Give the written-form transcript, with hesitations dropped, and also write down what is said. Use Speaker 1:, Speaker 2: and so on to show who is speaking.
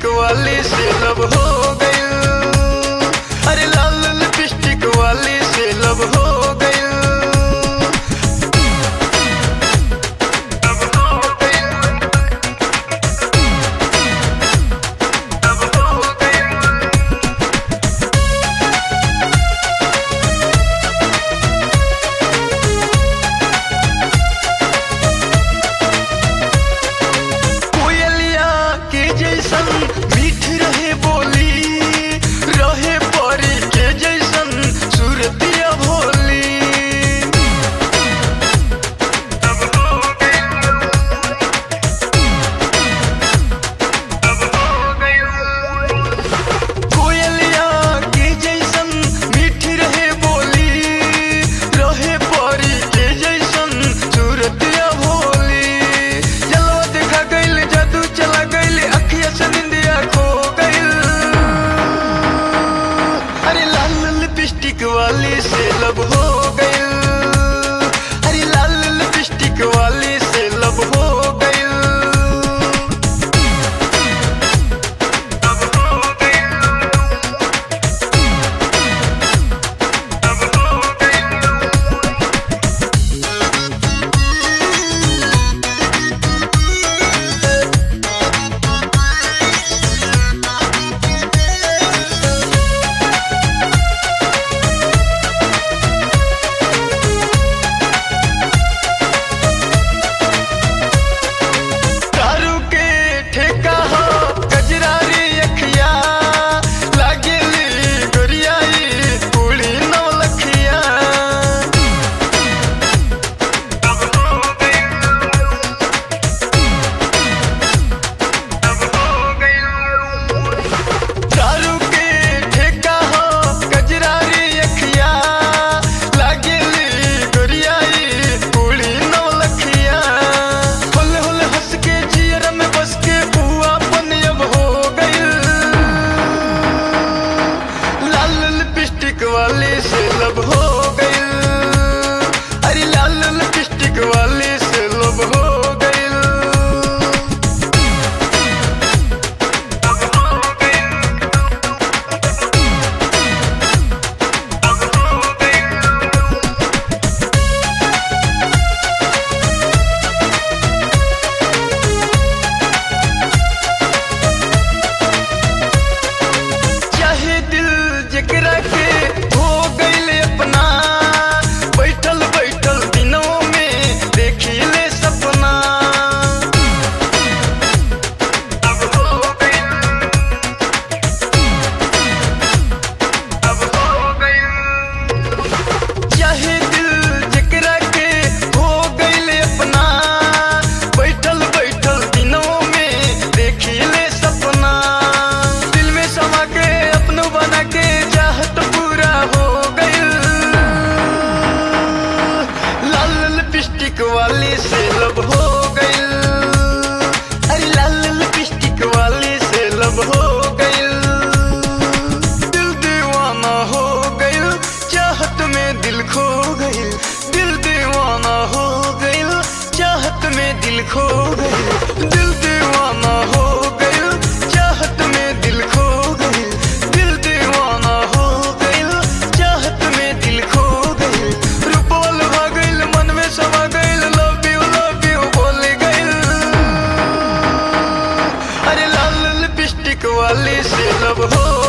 Speaker 1: Lipstick वाली से लब हो गई। अरे लाल लिपस्टिक वाली से लब हो गई। मीठ रहे बोली, रहे परी के जैसन सूरतिया भोली। कोयलिया के जैसन मीठ रहे बोली, रहे परी के जैसन सूरतिया भोली। जलवा देखा गइल, जादू चला गइल, अखिया से निंदिया खो गइल। अरे लाल लिपस्टिक वाली से लब हो गइल। अरे लाल लिपस्टिक वाली से लब हो गइल। वाली से लब हो गई। अरे लाल लिपस्टिक वाली से लब हो गई। चाहे दिल जकरा के वाली से लब हो गई। अरे लाल लिपस्टिक वाली से लब हो गई। दिल दीवाना हो गई, चाहत में दिल खो गई। दिल दीवाना हो गई, चाहत में दिल खो गई। दिल दीवाना हो गई, चाहत में दिल खो गई। दिल दीवाना हो गई, चाहत में दिल खो गई। रूपवाल भागल, मन में समा गई। वाली से लब हो